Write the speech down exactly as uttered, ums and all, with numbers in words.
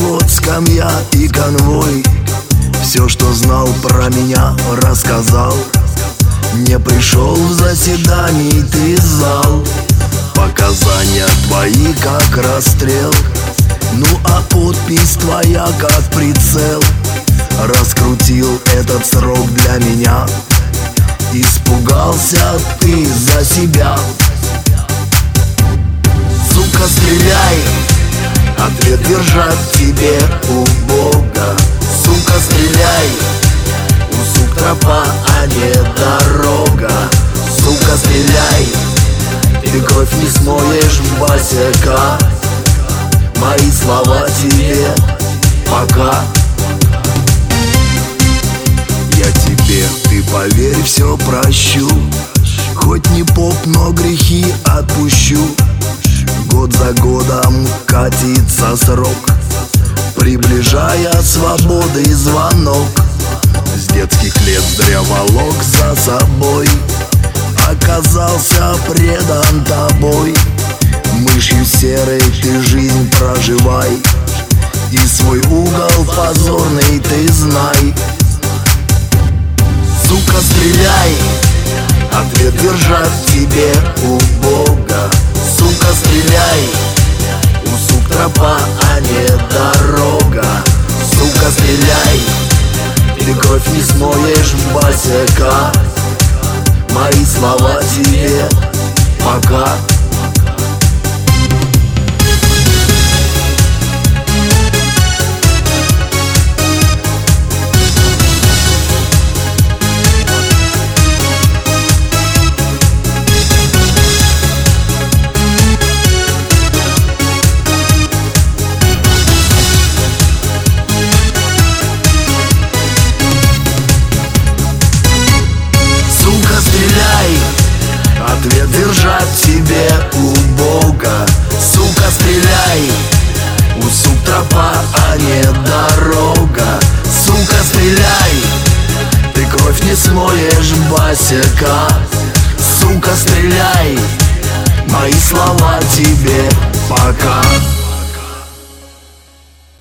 перевод, скамья и конвой. Все, что знал про меня, рассказал. Не пришел в заседание ты в зал. Показания твои как расстрел, ну а подпись твоя как прицел. Раскрутил этот срок для меня, испугался ты за себя. Сука, стреляй, ответ держать тебе у Бога. Сука, стреляй, у сук тропа, а не дорога. Сука, стреляй, ты кровь не смоешь в босяка. Мои слова тебе пока. Я тебе, ты поверь, все прощу. Хоть не поп, но грехи отпущу. Год за годом катится срок, приближая свободы звонок. С детских лет зря волок за собой, оказался предан тобой. Мышью серой ты жизнь проживай, и свой угол позорный ты знай. Сука, стреляй, ответ держать тебе у Бога. Сука, стреляй, у сук тропа, а не дорога. Сука, стреляй, ты кровь не смоешь в босяка. Мои слова тебе пока. Ответ держать тебе у Бога. Сука, стреляй, у сук тропа, а не дорога. Сука, стреляй, ты кровь не смоешь босяка. Сука, стреляй, мои слова тебе пока.